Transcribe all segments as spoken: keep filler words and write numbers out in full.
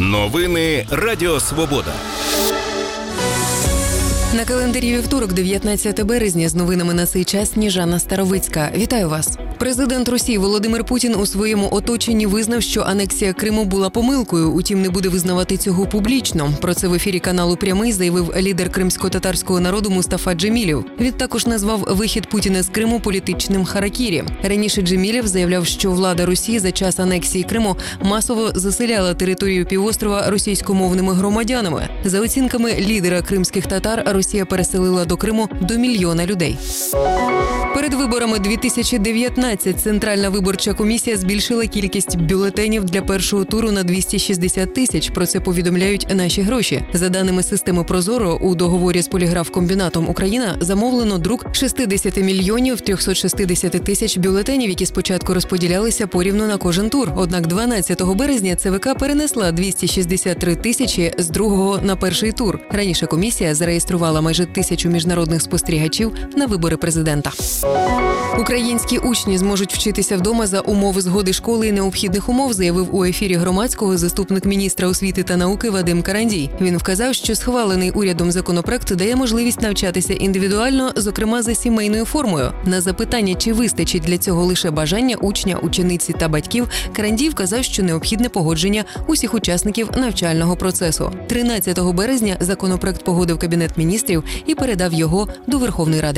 Новини Радіо Свобода. На календарі вівторок, дев'ятнадцяте березня, з новинами на цей час Сніжана Старовицька. Вітаю вас. Президент Росії Володимир Путін у своєму оточенні визнав, що анексія Криму була помилкою, утім не буде визнавати цього публічно. Про це в ефірі каналу «Прямий» заявив лідер кримсько-татарського народу Мустафа Джемілєв. Він також назвав вихід Путіна з Криму політичним харакірі. Раніше Джемілєв заявляв, що влада Росії за час анексії Криму масово заселяла територію півострова російськомовними громадянами. За оцінками лідера кримських татар, Росія переселила до Криму до мільйона людей. Перед виборами дві тисячі дев'ятнадцятого Центральна виборча комісія збільшила кількість бюлетенів для першого туру на двісті шістдесят тисяч. Про це повідомляють «Наші гроші». За даними системи «Прозоро», у договорі з поліграфкомбінатом «Україна» замовлено друк шістдесят мільйонів триста шістдесят тисяч бюлетенів, які спочатку розподілялися порівну на кожен тур. Однак дванадцятого березня ЦВК перенесла двісті шістдесят три тисячі з другого на перший тур. Раніше комісія зареєструвала майже тисячу міжнародних спостерігачів на вибори президента. Українські учні зможуть вчитися вдома за умови згоди школи і необхідних умов, заявив у ефірі Громадського заступник міністра освіти та науки Вадим Карандій. Він вказав, що схвалений урядом законопроект дає можливість навчатися індивідуально, зокрема за сімейною формою. На запитання, чи вистачить для цього лише бажання учня, учениці та батьків, Карандій вказав, що необхідне погодження усіх учасників навчального процесу. тринадцятого березня законопроект погодив Кабінет міністрів і передав його до Верховної Ради.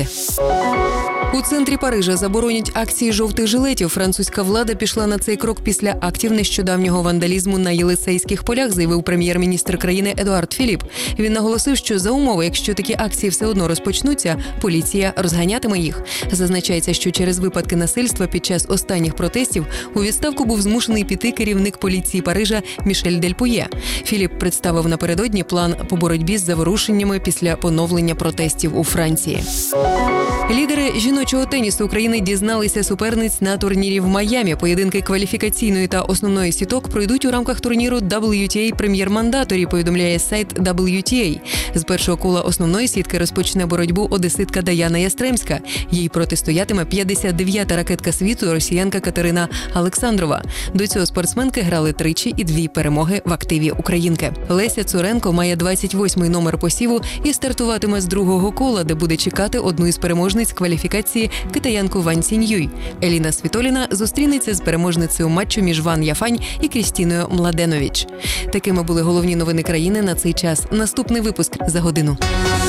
У центрі Парижа заборонять акції жовтих жилетів. Французька влада пішла на цей крок після актів нещодавнього вандалізму на Єлисейських полях, заявив прем'єр-міністр країни Едуард Філіп. Він наголосив, що за умови, якщо такі акції все одно розпочнуться, поліція розганятиме їх. Зазначається, що через випадки насильства під час останніх протестів у відставку був змушений піти керівник поліції Парижа Мішель Дельпує. Філіп представив напередодні план по боротьбі з заворушеннями після поновлення протестів у Франції. Лідери жіночого тенісу України дізналися суперниць на турнірі в Майамі. Поєдинки кваліфікаційної та основної сіток пройдуть у рамках турніру дабл ю ті ей Premier Mandatory, повідомляє сайт дабл ю ті ей. З першого кола основної сітки розпочне боротьбу одеситка Даяна Ястремська. Їй протистоятиме п'ятдесят дев'ята ракетка світу росіянка Катерина Олександрова. До цього спортсменки грали тричі і дві перемоги в активі українки. Леся Цуренко має двадцять восьмий номер посіву і стартуватиме з другого кола, де буде чекати одну із переможниць кваліфікації китаянку Ван Ціньюй. Еліна Світоліна зустрінеться з переможницею матчу між Ван Яфань і Крістіною Младенович. Такими були головні новини країни на цей час. Наступний випуск за годину.